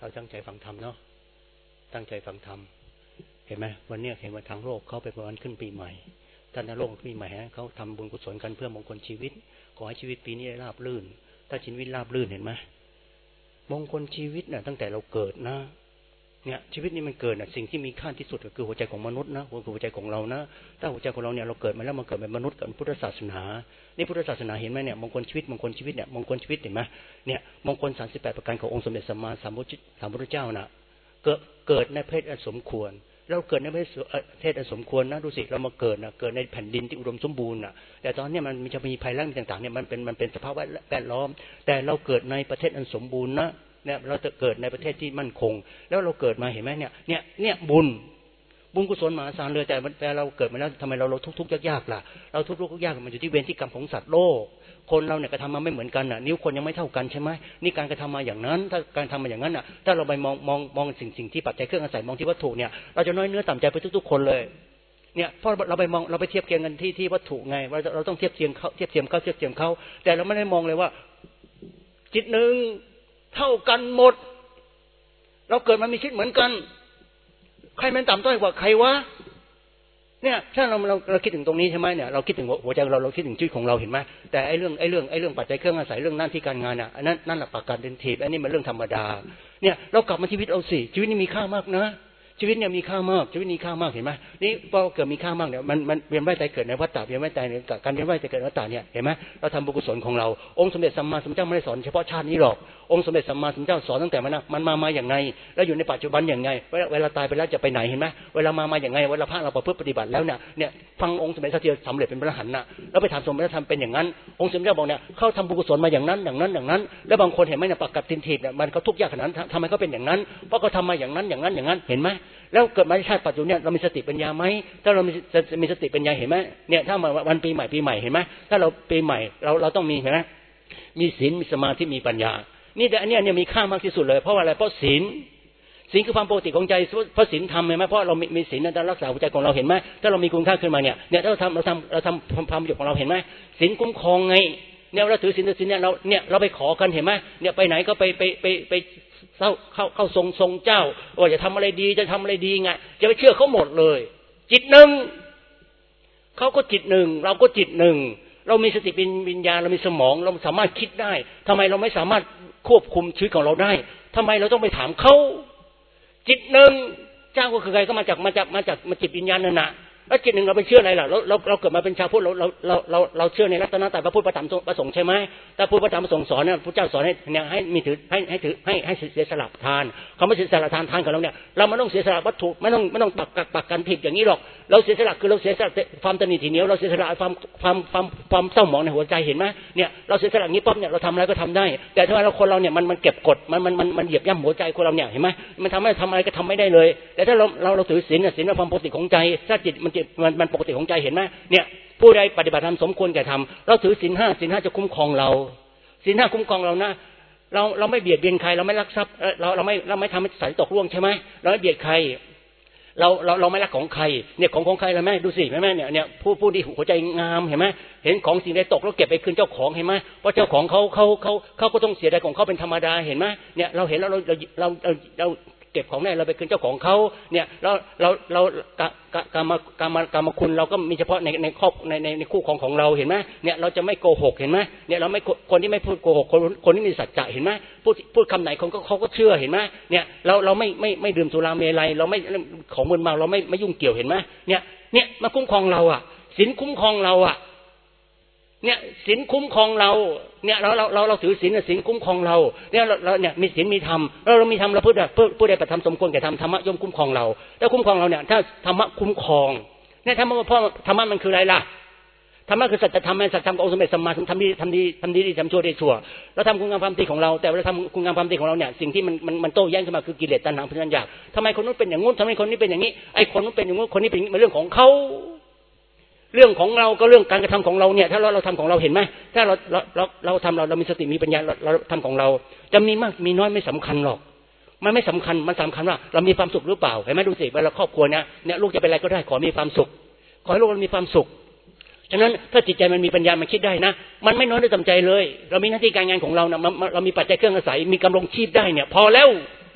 เราตั้งใจฟังธรรมเนาะตั้งใจฟังธรรมเห็นไหมวันนี้เห็นว่าทางโลกเขาเป็นวันขึ้นปีใหม่ท่านในโลกปีใหม่เขาทำบุญกุศลกันเพื่อมงคลชีวิตขอให้ชีวิตปีนี้ราบรื่นถ้าชีวิตราบรื่นเห็นไหมมงคลชีวิตน่ะตั้งแต่เราเกิดนะเนี่ยชีวิตนี้มันเกิดน่ะสิ่งที่มีค่าที่สุดก็คือหัวใจของมนุษย์นะหัวใจของเรานะถ้าหัวใจของเราเนี่ยเราเกิดมาแล้วมาเกิดเป็นมนุษย์กับพุทธศาสนานี่พุทธศาสนาเห็นไหมเนี่ยมงคลชีวิตเนี่ยมงคลชีวิตเห็นไหมเนี่ยมงคล38ประการขององค์สมเด็จสัมมาสัมพุทธเจ้าน่ะเกิดในเพศอันสมควรเราเกิดในประเทศอันสมควรนะดูสิเรามาเกิดนะเกิดในแผ่นดินที่อุดมสมบูรณ์นะแต่ตอนนี้มันจะมีภัยแล้งต่างๆเนี่ยมันเป็นสภาพแวดล้อมแต่เราเกิดในประเทศอันสมบูรณ์นะเนี่ยเราจะเกิดในประเทศที่มั่นคงแล้วเราเกิดมาเห็นไหมเนี่ยบุญกุศลมหาศาลเลยแต่เราเกิดมาแล้วทำไมเราทุกข์ยากล่ะเราทุกข์ยากมันอยู่ที่เวรที่กรรมของสัตว์โลกคนเราเนี่ยกระทำมาไม่เหมือนกันน่ะนิ้วคนยังไม่เท่ากันใช่ไหมนี่การกระทำมาอย่างนั้นถ้าการทำมาอย่างนั้นน่ะถ้าเราไปมองสิ่งที่ปัจจัยเครื่องอาศัยมองที่วัตถุเนี่ยเราจะน้อยเนื้อต่ำใจไปทุกๆคนเลยเนี่ยเพราะเราไปเทียบเคียงกันที่วัตถุไงเราต้องเทียบเทียมเขาแต่เราไม่ได้มองเลยว่าจิตหนึ่งเท่ากันหมดเราเกิดมามีชีวิตเหมือนกันใครมันต่ำต้อยกว่าใครวะเนี่ยถ้าเราคิดถึงตรงนี้ใช่ไหมเนี่ยเราคิดถึงหัวใจเราคิดถึงชีวิตของเราเห็นไหมแต่ไอ้เรื่องปัจจัยเครื่องอาศัยเรื่องหน้าที่การงานอ่ะนั่นแหละประการเด่นทีอันนี้มันเรื่องธรรมดาเนี่ยเรากลับมาชีวิตเอาสิชีวิตนี้มีค่ามากนะชีวิตเนี่ยมีค่ามากชีวิตนี้ค่ามากเห็นไหมนี่พอเกิดมีค่ามากเนี่ยมันเวียนว่ายตายเกิดในวัฏฏะเวียนว่ายตายในการเวียนว่ายตายเกิดในวัฏฏะเนี่ยเห็นไหมเราทำบุญกุศลของเราองค์สมเด็จสัมมาสัมพุทธเจ้าไม่ได้สอนเฉพาะชาตินี้หรอกองค์สมเด็จสัมมาสัมพุทธเจ้าสอนตั้งแต่มันมาอย่างไงแล้วอยู่ในปัจจุบันอย่างไงเวลาตายไปแล้วจะไปไหนเห็นไหมเวลามาอย่างไงเวลาพระเราประพฤติปฏิบัติแล้วเนี่ยฟังองค์สมเด็จพระเจ้าสำเร็จเป็นพระอรหันต์นะแล้วไปถามสมเด็จพระธรรมเป็นอย่างนั้นองค์สมเด็จเจ้าบอกเนี่ยเขาทำบุญกุศลมาอย่างนั้นแล้วบางคนเห็นไหมเนี่ยปากกัดตินถีบเนี่ยมันเขาทุกข์ยากขนาดนั้นทำไมเขาเป็นอย่างนั้นเพราะเขาทำมาอย่างนั้นเห็นไหมแล้วเกิดมาในชาติปัจจุบันเนี่ยเรามีสติปัญญาไหมถ้าเรามีสติปัญญาเห็นไหมเนี่ยถ้ามาวันปีใหม่เห็นไหมถ้าเราปีใหม่เราต้องมีเห็นไหมมีศีลมีสมาธิมีปัญญานี่แต่อันนี้เนี่ยมีค่ามากที่สุดเลยเพราะอะไรเพราะศีลคือความปกติของใจเพราะศีลทำเห็นไหมเพราะเรามีศีลในการรักษาหัวใจของเราเห็นไหมถ้าเรามีคุณค่าขึ้นมาเนี่ยถ้าเราทำความประโยชน์ของเราเห็นไหมศีลคุ้มครองไงเนี่ยเราถือศีลเนี่ยเราไปขอกันเห็นไหมเนี่ยไปไหนก็ไปเข้าทรงเจ้าว่าจะทำอะไรดีไงจะไปเชื่อเขาหมดเลยจิตหนึ่งเขาก็จิตหนึ่งเราก็จิตหนึ่งเรามีสติเป็นวิญญาณเรามีสมองเราสามารถคิดได้ทำไมเราไม่สามารถควบคุมชีวิตของเราได้ทำไมเราต้องไปถามเขาจิตหนึ่งเจ้าก็คือใครก็มาจากจิตวิญญาณนั่นน่ะแล้วจิตหนึ่งเราไปเชื่ออะไรล่ะเราเกิดมาเป็นชาวพุทธเราเชื่อในรัตนตรัยพระพุทธพระธรรมพระสงฆ์ใช่ไหมแต่พุทธพระธรรมพระสงฆ์สอนเนี่ยพระเจ้าสอนให้มีถือให้เสียสละทานคำว่าเสียสละทานของเราเนี่ยเราไม่ต้องเสียสละวัตถุไม่ต้องปักกันผิดอย่างนี้หรอกเราเสียสละคือเราเสียสละความตนีทีเหนียวเราเสียสละความเศร้าหมองในหัวใจเห็นไหมเนี่ยเราเสียสละนี้ปั๊บเนี่ยเราทำอะไรก็ทำได้แต่ถ้าเราคนเราเนี่ยมันเก็บกดมันเหยียบย่ำหัวใจคนเราเนี่ยเห็นไหมมันทำอะไรก็ทำไม่ได้เลยแต่ถ้าเราถือศีลศีลเป็นความปกติของใจถ้าจิตมันปกติของใจเห็นไหมเนี่ยผู้ใดปฏิบัติธรรมสมควรแก่ธรรมเราถือศีลห้าจะคุ้มครองเราศีลห้าคุ้มครองเรานะเราไม่เบียดเบียนใครเราไม่ลักทรัพย์เราไม่ทำให้สายตกล่วงใช่ไหมเราไม่เบียดใครเราไม่รักของใครเนี่ยของใครเราไม่ดูสิแม่เนี่ยผู้ที่หัวใจงามเห็นไหมเห็นของสิ่งใดตกแล้วเก็บไปคืนเจ้าของเห็นไหมเพราะเจ้าของเขาก็ต้องเสียดายของเขาเป็นธรรมดาเห็นไหมเนี่ยเราเห็นแล้วเราเก็บของได้เราไปคืนเจ้าของเขาเนี่ยเรากรรมคุณเราก็มีเฉพาะในครอบในคู่ของเราเห็นไหมเนี่ยเราจะไม่โกหกเห็นไหมเนี่ยเราไม่คนที่ไม่พูดโกหกคนที่มีสัจจะเห็นไหมพูดคำไหนเขาก็เชื่อเห็นไหมเนี่ยเราไม่ดื่มสุราเมลัยเราไม่ของมึนเมาเราไม่ยุ่งเกี่ยวเห็นไหมเนี่ยมาคุ้มครองเราอ่ะศีลคุ้มครองเราอ่ะเนี่ยศีลคุ้มครองเราเนี่ยเราถือศีลศีลคุ้มครองเราเนี่ยเราเนี่ยมีศีลมีธรรมเรามีธรรมเราผู้ใดปฏิบัติธรรมสมควรแก่ธรรมธรรมะย่อมคุ้มครองเราถ้าคุ้มครองเราเนี่ยถ้าธรรมะคุ้มครองเนี่ยธรรมะเพราะธรรมะมันคืออะไรล่ะธรรมะคือสัจธรรมสัจธรรมขององค์สมเด็จสัมมาสัมพุทธเจ้าทำดีทำชั่วได้ชั่วเราทำคุณงามความดีของเราแต่เราทำคุณงามความดีของเราเนี่ยสิ่งที่มันโต้แย้งขึ้นมาคือกิเลสตัณหาพยาบาททำไมคนนู้นเป็นอย่างงู้นทำไมคนนี้เป็นอย่างนี้ไอ้คนนู้นเป็นอย่างงู้นคนนี้เป็นเรื่องของเขาเรื่องของเราก็เรื่องการกระทำของเราเนี่ยถ้าเราทำของเราเห็นไหมถ้าเราทำเรามีสติมีปัญญาเราทำของเราจะมีมากมีน้อยไม่สำคัญหรอกมันไม่สำคัญมันสำคัญว่าเรามีความสุขหรือเปล่าเห็นไหมดูสิเวลาครอบครัวเนี่ยลูกจะเป็นอะไรก็ได้ขอมีความสุขขอให้ลูกมันมีความสุขฉะนั้นถ้าจิตใจมันมีปัญญามันคิดได้นะมันไม่น้อยด้วยจำใจเลยเรามีหน้าที่การงานของเรานะเรามีปัจจัยเครื่องอาศัยมีกำลังชีพได้เนี่ยพอแล้ว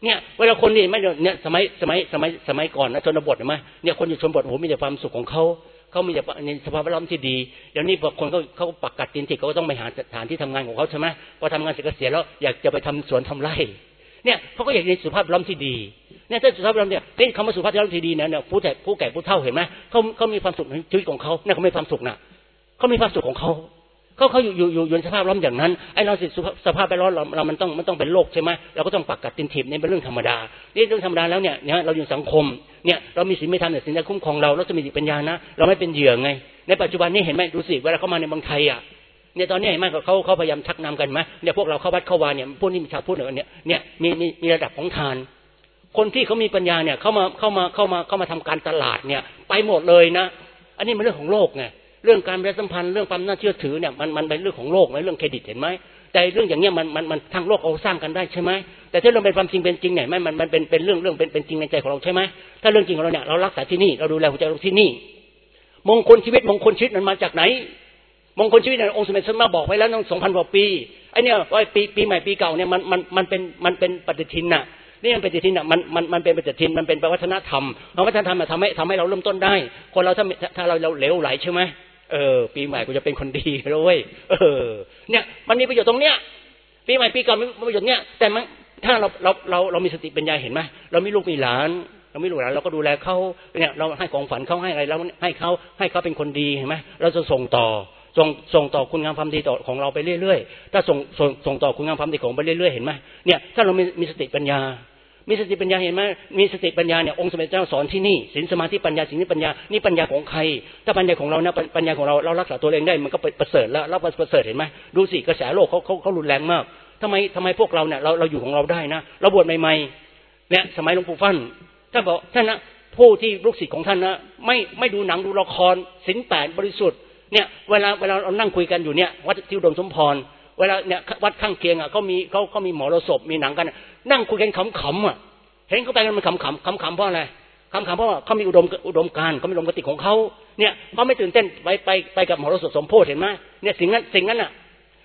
เนี่ยเวลาคนนี่ไม่เนี่ยสมัยก่อนนะชนบทเห็นไหมเนี่ยคนอยู่ชนบทโอ้โหมีแต่ความสุขของเขามีแต่ในสภาพแวดล้อมที่ดีเดี๋ยวนี้พอคนเขาปักกัดตินติเขาก็ต้องไปหาสถานที่ทำงานของเขาใช่ไหมพอทำงานเสร็จเกษียณแล้วอยากจะไปทำสวนทำไร่เนี่ยเขาก็อยากในสุขภาพแวดล้อมที่ดีเนี่ยถ้าสุขภาพแวดล้อมเนี่ยนี่คำว่าสุขภาพแวดล้อมที่ดีเนี่ยผู้แก่ผู้เฒ่าเห็นไหมเขามีความสุขในชีวิตของเขาเนี่ยเขามีความสุขนะเขามีความสุขของเขาอยู่ในสภาพแวดล้อมอย่างนั้นไอ้เราสภาพแวดล้อมเรามันต้องเป็นโลกใช่ไหมเราก็ต้องปักกัดตินถีบนี่เป็นเรื่องธรรมดานี่เรื่องธรรมดาแล้วเนี่ยเราอยู่สังคมเนี่ยเรามีศีลไม่ธรรมเนี่ยศีลจะคุ้มครองเราจะมีสติปัญญานะเราไม่เป็นเหยื่อไงในปัจจุบันนี้เห็นไหมดูสิเวลาเขามาในเมืองไทยอ่ะเนี่ยตอนนี้เห็นไหมเขาพยายามชักนำกันไหมเนี่ยพวกเราเข้าวัดเข้าวาเนี่ยพวกนี้ชาวพุทธเนี่ยมีระดับของทานคนที่เขามีปัญญาเนี่ยเข้ามาทำการตลาดเนี่ยไปหมดเลยนะอันนี้มันเรื่องของโลกไงเรื่องการประชาสัมพันธ์เรื่องความน่าเชื่อถือเนี่ยมันเป็นเรื่องของโลกนะเรื่องเครดิตเห็นไหมแต่เรื่องอย่างเงี้ยมันทางโลกเอาสร้างกันได้ใช่ไหมแต่ถ้าเรื่องเป็นความจริงเป็นจริงเนี่ยมันเป็นเรื่องเป็นจริงในใจของเราใช่ไหมถ้าเรื่องจริงของเราเนี่ยเรารักษาที่นี่เราดูแลหัวใจเราที่นี่มงคลชีวิตมันมาจากไหนมงคลชีวิตเนี่ยองค์สมเด็จพระสัมมาบอกไว้แล้วตั้ง 2,000 กว่าปีไอ้เนี่ยว่าปีใหม่ปีเก่าเนี่ยมันเป็นปฏิทินน่ะนี่มันเป็นปฏิทินน่ะมันเป็นปฏิทินมันเป็นวัฒนธรรมวัฒนธรรมทำให้เราเริ่มต้นได้คนเราถ้าเราเหลวไหลใช่ไหมปีใหม่กูจะเป็นคนดีเลยเนี่ยมันมีประโยชน์ตรงเนี้ยปีใหม่ปีเก่ามีประโยชน์เนี้ยแต่ถ้าเรามีสติปัญญาเห็นไหมเรามีลูกมีหลานเราก็ดูแลเขาเนี่ยเราให้ของฝันเขาให้อะไรเราให้เขาเป็นคนดีเห็นไหมเราจะส่งต่อคุณงามความดีต่อของเราไปเรื่อยๆถ้าส่งต่อคุณงามความดีของไปเรื่อยๆเห็นไหมเนี่ยถ้าเรามีสติปัญญาเห็นไหมมีสติปัญญาเนี่ยองค์สมเด็จเจ้าสอนที่นี่ศีลสมาธิปัญญาสิ่งนี้ปัญญานี่ปัญญาของใครถ้าปัญญาของเรานะปัญญาของเรารักษาตัวเองได้มันก็ประเสริฐแล้วเราประเสริฐเห็นไหมดูสิกระแสโลกเขารุนแรงมากทำไมพวกเราเนี่ยเราอยู่ของเราได้นะเราบวชใหม่ๆเนี่ยสมัยหลวงปู่ฟั่นท่านบอกท่านนะผู้ที่ลูกศิษย์ของท่านนะไม่ดูหนังดูละครศีล 8บริสุทธิ์เนี่ยเวลาเรานั่งคุยกันอยู่เนี่ยวัดที่อุดมสมพรเวลาเนี่ยวัดข้างเคียงอ่ะเขามีหมอรสพมีหนังกันนั่งคุยกันขำๆอ่ะเห็นเขาไปกันมันขำเพราะอะไรขำเพราะว่าเขามีอุดมการเขามีอุดมคติของเขาเนี่ยเขาไม่ตื่นเต้นไปกับหมอรสพสมโพธิเห็นไหมเนี่ยสิ่งนั้นอ่ะ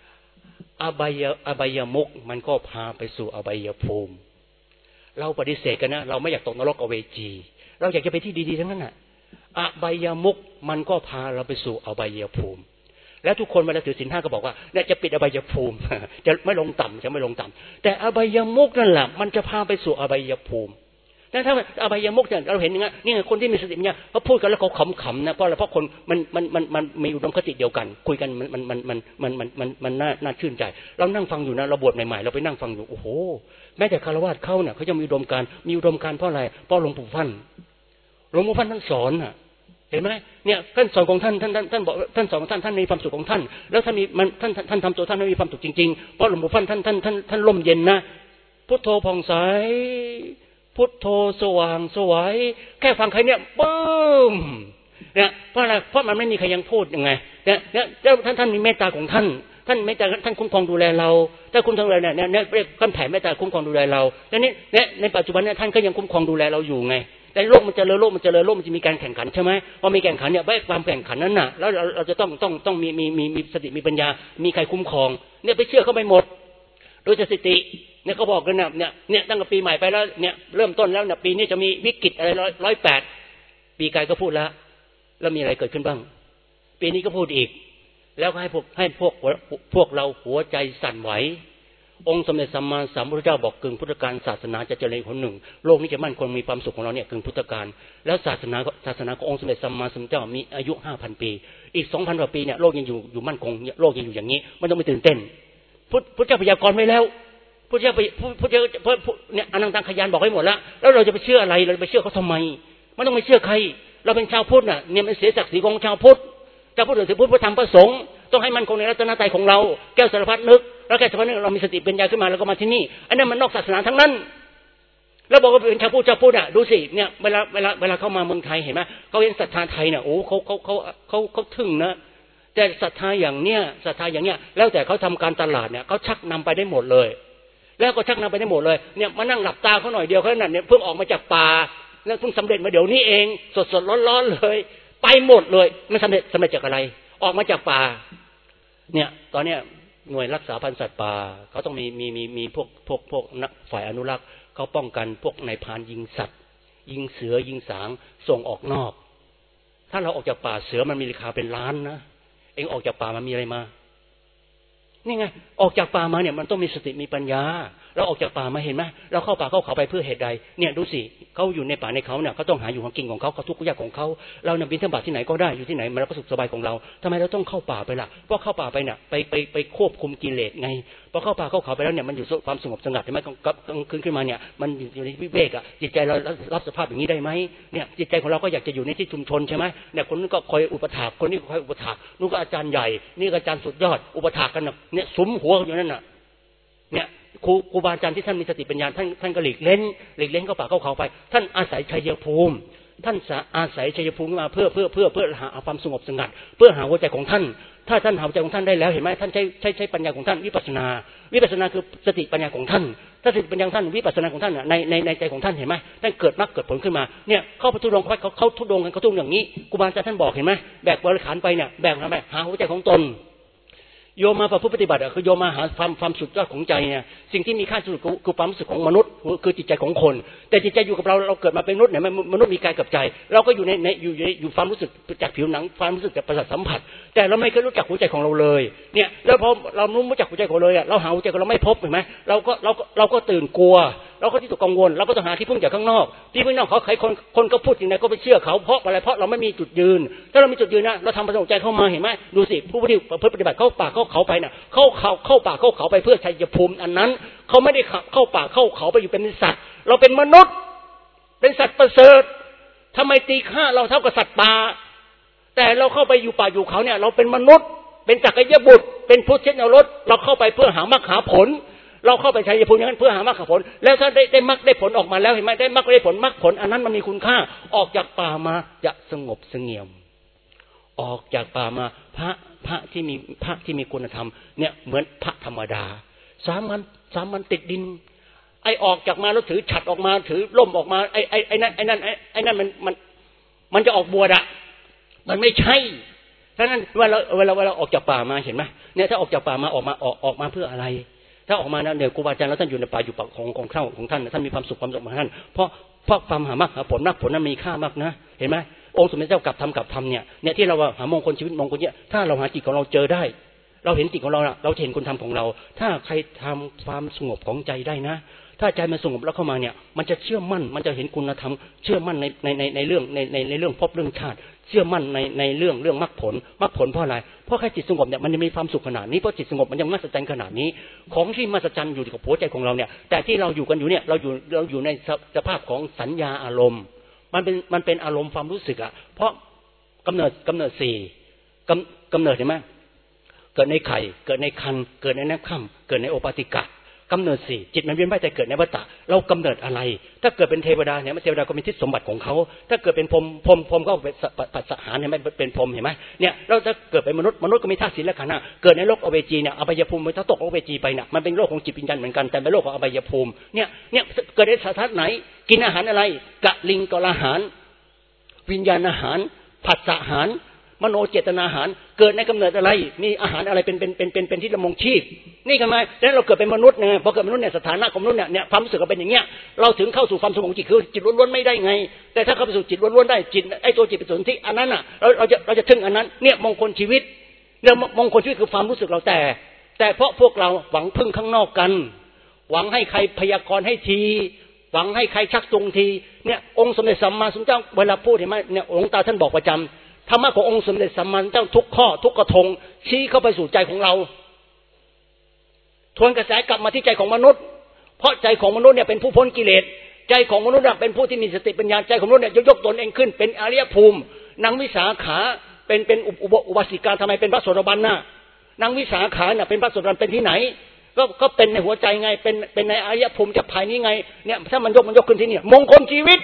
อบายมุขมันก็พาไปสู่อบายภูมิเราปฏิเสธกันนะเราไม่อยากตกนรกอเวจีเราอยากจะไปที่ดีๆทั้งนั้นน่ะอบายมุขมันก็พาเราไปสู่อบายภูมิแล้วทุกคนเวลาถือศีล 5ก็บอกว่าเนี่ยจะปิดอบายภูมิจะไม่ลงต่ำแต่อบายมุขนั่นแหละมันจะพาไปสู่อบายภูมิแต่ถ้าอบายมุขเนี่ยเราเห็นอย่างนี้คนที่มีสติเนี่ยเขาพูดกันแล้วเขาขำๆนะเพราะคนมันมีอุดมคติเดียวกันคุยกันมันน่าชื่นใจเรานั่งฟังอยู่นะเราบวชใหม่ๆเราไปนั่งฟังอยู่โอ้โหแม้แต่คฤหัสถ์เขาเนี่ยเขาจะมีอุดมการเพราะอะไรเพราะหลวงปู่ฟั่นท่านสอนอ่ะเห็นไหมเนี่ยท่านสอนของท่านบอกท่านสอนของท่านมีความสุขของท่านแล้วท่านทำตัวท่านให้มีความสุขจริงๆเพราะหลวงปู่ฟั่นท่านร่มเย็นนะพุทโธผ่องใสพุทโธสว่างสวยแค่ฟังใครเนี่ยบึ้มเนี่ยเพราะอะไรเพราะมันไม่มีใครยังพูดยังไงเนี่ยท่านมีเมตตาของท่านเมตตาท่านคุ้มครองดูแลเราถ้าคุณทั้งหลายเนี่ยเรียกท่านแผ่เมตตาคุ้มครองดูแลเราแล้วนี่ในปัจจุบันเนี่ยท่านก็ยังคุ้มครองดูแลเราอยู่ไงแต่โลกมันเจริญโลกมันจะมีการแข่งขันใช่ไหมพอมีแข่งขันเนี่ยความแข่งขันนั้นน่ะแล้วเราจะต้องมีสติมีปัญญามีใครคุ้มครองเนี่ยไปเชื่อเขาไปหมดโดยสติเนี่ยเขาบอกกันเนี่ยตั้งแต่ปีใหม่ไปแล้วเนี่ยเริ่มต้นแล้วเนี่ยปีนี้จะมีวิกฤตอะไร108ปีกายก็พูดแล้วมีอะไรเกิดขึ้นบ้างปีนี้ก็พูดอีกแล้วก็ให้พวกเราหัวใจสั่นไหวองค์สมเด็จสัมมาสัมพุทธเจ้าบอกกึ่งพุทธกาลศาสนาจะเจริญคนหนึ่งโลกนี้จะมั่นคงมีความสุขของเราเนี่ยกึ่งพุทธกาลแล้วศาสนาขององค์สมเด็จสัมมาสัมพุทธเจ้ามีอายุ 5,000 ปีอีก 2,000 กว่าปีเนี่ยโลกยังอยู่มั่นคงโลกยังอยู่อย่างนี้ไม่ต้องไปตื่นเต้นพุทธเจ้าพยากรณ์ไว้แล้วพุทธเจ้าเนี่ยอนันตขยานบอกให้หมดแล้วเราจะไปเชื่ออะไรเราจะไปเชื่อเขาทำไมไม่ต้องไปเชื่อใครเราเป็นชาวพุทธน่ะเนี่ยมันเสียศักดิ์ศรีของชาวพุทธถือพุทธพระธรรมพระสงฆ์ต้องให้มันคงในรัตนตรัยของเราแก้วสารพัดนึกแล้วแก้วสารพัดนึกเรามีสติปัญญาขึ้นมาแล้วก็มาที่นี่อันนั้นมันนอกศาสนาทั้งนั้นแล้วบอกว่าเป็นชาวพุทธอ่ะดูสิเนี่ยเวลาเข้ามาเมืองไทยเห็นไหมเขาเห็นศรัทธาไทยเนี่ยโอ้เขาทึ่งนะแต่ศรัทธาอย่างเนี้ยแล้วแต่เขาทำการตลาดเนี่ยเขาชักนำไปได้หมดเลยแล้วก็ชักนำไปได้หมดเลยเนี่ยมานั่งหลับตาเขาหน่อยเดียวเขานั่นเนี่ยเพิ่งออกมาจากป่าแล้วเพิ่งสำเร็จมาเดี๋ยวนี้เองสดร้อนเลยไปหมดเลยมันสำเร็จจากอะไรออกมาจากป่าเนี่ยตอนเนี้ยหน่วยรักษาพันธุ์สัตว์ป่าเขาต้องมีพวกนักฝ่ายอนุรักษ์เขาป้องกันพวกนายพรานยิงสัตว์ยิงเสือยิงสางส่งออกนอกถ้าเราออกจากป่าเสือมันมีราคาเป็นล้านนะเองออกจากป่ามันมีอะไรมานี่ไงออกจากป่ามาเนี่ยมันต้องมีสติมีปัญญาเราออกจากป่ามาเห็นไหมเราเข้าป่าเข้าเขาไปเพื่อเหตุใดเนี่ยดูสิเขาอยู่ในป่าในเขาเนี่ยเขาต้องหาอยู่ของกินของเขาทุกข์ยากของเขาเราเนี่ยบิณฑบาตที่ไหนก็ได้อยู่ที่ไหนมันก็สุขสบายของเราทำไมเราต้องเข้าป่าไปล่ะเพราะเข้าป่าไปเนี่ยไปควบคุมกิเลสไงพอเข้าป่าเข้าเขาไปแล้วเนี่ยมันอยู่ความสงบสงัดใช่ไหมกลางคืนขึ้นมาเนี่ยมันอยู่ในวิเวกอ่ะจิตใจเรารับสภาพอย่างนี้ได้ไหมเนี่ยจิตใจของเราก็อยากจะอยู่ในที่ชุมชนใช่ไหมเนี่ยคนนี้ก็คอยอุปถากคนนี้คอยอุปถากนู่นก็อาจารย์ใหญ่นี่ก็อาจารย์สุดยอดอุปถากกันเนี่ยสุมหัวอยู่นั่นน่ะเนี่ยครูบาอาจารย์ที่ท่านมีสติปัญญาท่านก็หลีกเล้นเข้าป่าเข้าเขาไปท่านอาศัยชัยภูมิท่านอาศัยชัยภูมิมาเพื่อหาความสงบสงัดเพื่อหาหัวใจของท่านถ้าท่านหาหัวใจของท่านได้แล้วเห็นไหมท่านใช้ปัญญาของท่านวิปัสสนาคือสติปัญญาของท่านถ้าสติปัญญาของท่านวิปัสสนาของท่านในใจของท่านเห็นไหมท่านเกิดมรรคเกิดผลขึ้นมาเนี่ยเข้าไปทุดงเขาทุดงกันเขาทุดงอย่างนี้ครูบาอาจารย์ท่านบอกเห็นไหมแบกบริขารไปเนี่ยแบกทำไมหาหัวใจของตนโยมมาประพฤติปฏิบัติคือโยมมาหาความสุดยอดของใจเนี่ยสิ่งที่มีค่าสุดคือความรู้สึกของมนุษย์คือจิตใจของคนแต่จิตใจอยู่กับเราเกิดมาเป็นมนุษย์เนี่ยมนุษย์มีกายกับใจเราก็อยู่ความรู้สึกจากผิวหนังความรู้สึกจากประสาทสัมผัสแต่เราไม่เคยรู้จักหัวใจของเราเลยเนี่ยแล้วพอเรารู้จักหัวใจของเราเลยเราหาหัวใจของเราไม่พบเห็นไหมเราก็ตื่นกลัวเราก็ที่ตกกังวลเราก็ต้องหาที่พึ่งจากข้างนอกที่พึ่งนอกเขาใครคนก็พูดอย่างไรก็ไปเชื่อเขาเพราะอะไรเพราะเราไม่มีจุดยืนถ้าเรามีจุดยืนนะเราทำประสบใจเข้ามาเห็นไหมดูสิผู้ที่ปฏิบัติเข้าป่าเข้าเขาไปน่ะเข้าป่าเข้าเขาไปเพื่อชัยภูมิอันนั้นเขาไม่ได้เข้าป่าเข้าเขาไปอยู่เป็นสัตว์เราเป็นมนุษย์เป็นสัตว์ประเสริฐทำไมตีค่าเราเท่ากับสัตว์ป่าแต่เราเข้าไปอยู่ป่าอยู่เขาเนี่ยเราเป็นมนุษย์เป็นจักรยบุตรเป็นผู้เช็ดเอารถเราเข้าไปเพื่อหามรรคหาผลเราเข้าไปชัยภูมิอย่างนั้นเพื่อหามรรคผลแล้วถ้าได้มรรคได้ผลออกมาแล้วเห็นไหมได้มรรคได้ผลมรรคผลอันนั้นมันมีคุณค่าออกจากป่ามาจะสงบเสงี่ยมออกจากป่ามาพระที่มีคุณธรรมเนี่ยเหมือนพระธรรมดาสามวันติดดินไอออกจากมาแล้วถือฉัตรออกมาถือล่มออกมาไอ้นั่นมันจะออกบวชอะมันไม่ใช่เพราะนั้นเวลาออกจากป่ามาเห็นไหมเนี่ยถ้าออกจากป่ามาออกมาเพื่ออะไรถ้าออกมาเนี่ยครูบาอาจารย์แล้วท่านอยู่ในป่าอยู่ป่าของเข้าของท่านท่านมีความสุขของท่านเพราะความหามรรคหาผลมรรคผลนั้นมีค่ามากนะเห็นไหมองค์สมเด็จเจ้ากลับธรรมเนี่ยที่เราหามงคลชีวิตมงคลเนี่ยถ้าเราหาจิตของเราเจอได้เราเห็นจิตของเราเราเห็นคุณธรรมของเราถ้าใครทำความสงบของใจได้นะถ้าใจมันสงบแล้วเข้ามาเนี่ยมันจะเชื่อมั่นมันจะเห็นคุณธรรมเชื่อมั่นในเรื่องภพเรื่องชาติเชื่อมั่นในเรื่องมรรคผลเพราะอะไรเพราะแค่จิตสงบเนี่ยมันจะมีความสุขขนาดนี้เพราะจิตสงบมันยังมหัศจรรย์ขนาดนี้ของที่มหัศจรรย์อยู่กับหัวใจของเราเนี่ยแต่ที่เราอยู่กันอยู่เนี่ยเราอยู่ในสภาพของสัญญาอารมณ์มันเป็นอารมณ์ความรู้สึกอ่ะเพราะกำเนิดสี่กำเนิดเห็นไหมเกิดในไข่เกิดในครรภ์เกิดในน้ำค่ำเกิดในโอปาติกะกำเนิดสี่จิตมันเวียนว่ายแต่เกิดในวัฏฏะเรากำเนิดอะไรถ้าเกิดเป็นเทวดาเนี่ยเทวดาก็มีทิศสมบัติของเขาถ้าเกิดเป็นพรหมก็เป็นปัสสหารเห็นไหมเป็นพรหมเห็นไหมเนี่ยเราจะเกิดเป็นมนุษย์ก็มีธาตุศีลและขันธ์เกิดในโลกอเวจีเนี่ยอบายภูมิถ้าตกอเวจีไปเนี่ยมันเป็นโลกของจิตวิญญาณเหมือนกันแต่เป็นโลกของอบายภูมิเนี่ยเกิดในสถานไหนกินอาหารอะไรกะลิงกะลาหารวิญญาณอาหารผัสสะอาหารมโนเจตนาอาหารเกิดในกำเนิดอะไรมีอาหารอะไรเป็นที่ดำรงชีพนี่ทำไมแล้วเราเกิดเป็นมนุษย์ไงพอเกิดมนุษย์เนี่ยสถานะของมนุษย์เนี่ยความรู้สึกก็เป็นอย่างเงี้ยเราถึงเข้าสู่ความสงบจิตคือจิตล้วนๆไม่ได้ไงแต่ถ้าเข้าไปสู่จิตล้วนๆได้จิตไอ้ตัวจิตเป็นส่วนที่อันนั้นอ่ะเราจะถึงอันนั้นเนี่ยมงคลชีวิตแล้วมงคลชีวิตคือความรู้สึกเราแต่เพราะพวกเราหวังพึ่งข้างนอกกันหวังให้ใครพยากรณ์ให้ทีหวังให้ใครชักจูงทีเนี่ยองค์สมเด็จสัมมาสัมพุทธเจ้าเวลาพูดเห็นไหมเนี่ยหลวงตาท่านบอกประจำธรรมะขององค์สมเด็จสัมมาสัมพุทธเจ้าทุกข้อทุกกระทงชี้เข้าไปสู่ใจของเราทวนกระแสกลับมาที่ใจของมนุษย์เพราะใจของมนุษย์เนี่ยเป็นผู้พ้นกิเลสใจของมนุษย์เป็นผู้ที่มีสติปัญญาใจของมนุษย์เนี่ยยกตนเองขึ้นเป็นอริยภูมินางวิสาขาเป็นอุบาสิกาทำไมเป็นพระโสดาบันน่ะนางวิสาขาเนี่ยเป็นพระโสดาบันเป็นที่ไหนก็เป็นในหัวใจไงเป็นในอริยภูมิจากภายนี้ไงเนี่ยถ้ามันยกขึ้นที่นี่มงคลชีวิต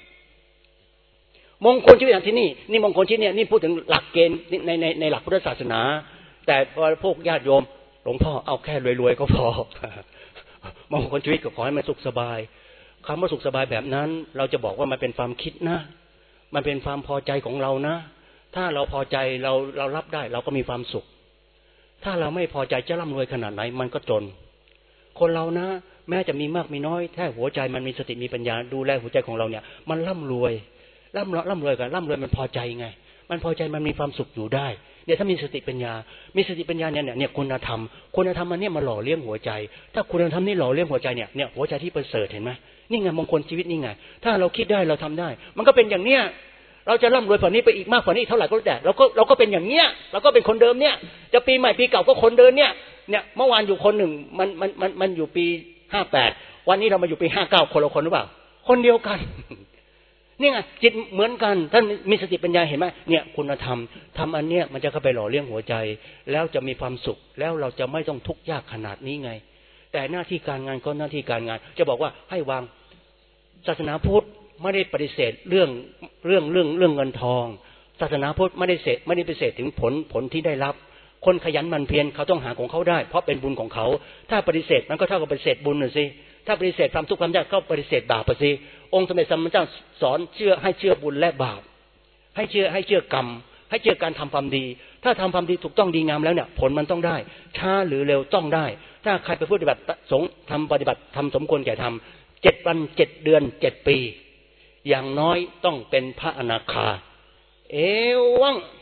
มงคลชีวิตอย่างที่นี่มงคลชีวิตเนี่ยนี่พูดถึงหลักเกณฑ์ในหลักพุทธศาสนาแต่พวกญาติโยมหลวงพ่อเอาแค่รวยๆก็พอมงคลชีวิตก็ขอให้มันสุขสบายคำว่าสุขสบายแบบนั้นเราจะบอกว่ามันเป็นความคิดนะมันเป็นความพอใจของเรานะถ้าเราพอใจเรารับได้เราก็มีความสุขถ้าเราไม่พอใจจะร่ำรวยขนาดไหนมันก็จนคนเรานะแม้จะมีมากมีน้อยถ้าหัวใจมันมีสติมีปัญญาดูแลหัวใจของเราเนี่ยมันร่ำรวยกันร่ำรวยมันพอใจไงมันพอใจมันมีความสุขอยู่ได้เนี่ยถ้ามีสติปัญญาเนี่ยคุณธรรมมันเนี่ยมาหล่อเลี้ยงหัวใจถ้าคุณธรรมนี่หล่อเลี้ยงหัวใจเนี่ยหัวใจที่ประเสริฐเห็นไหมนี่ไงมงคลชีวิตนี่ไงถ้าเราคิดได้เราทำได้มันก็เป็นอย่างเนี้ยเราจะร่ำรวยกว่านี้ไปอีกมากกว่านี้เท่าไหร่ก็แล้วแต่เราก็เป็นอย่างเนี้ยเราก็เป็นคนเดิมเนี่ยจะปีใหม่ปีเก่าก็คนเดิมเนี่ยเมื่อวานอยู่คนหนึ่งมันอยู่ปี58วันนี้เรามาอยู่ปี59คนละคนหรือเปล่าคนเดียวกันนี่ไงจิตเหมือนกันท่านมีสติปัญญาเห็นไหมเนี่ยคุณธรรมทำอันเนี้ยมันจะเข้าไปหล่อเลี้ยงหัวใจแล้วจะมีความสุขแล้วเราจะไม่ต้องทุกข์ยากขนาดนี้ไงแต่หน้าที่การงานก็หน้าที่การงานจะบอกว่าให้วางศาสนาพุทธไม่ได้ปฏิเสธเรื่องเงินทองศาสนาพุทธไม่ได้ปฏิเสธถึงผลที่ได้รับคนขยันหมั่นเพียรเขาต้องหาของเขาได้เพราะเป็นบุญของเขาถ้าปฏิเสธมันก็เท่ากับปฏิเสธบุญน่ะสิถ้าปฏิเสธความทุกข์ความยากก็ปฏิเสธบาปไปสิองค์สมเด็จสัมมาสัมพุทธเจ้าสอนให้เชื่อบุญและบาปให้เชื่อกรรมให้เชื่อการทำความดีถ้าทำความดีถูกต้องดีงามแล้วเนี่ยผลมันต้องได้ช้าหรือเร็วต้องได้ถ้าใครไปปฏิบัติสงฆ์ปฏิบัติทำสมควรแก่ทำ7 วัน7 เดือน7 ปีอย่างน้อยต้องเป็นพระอนาคาเอวัง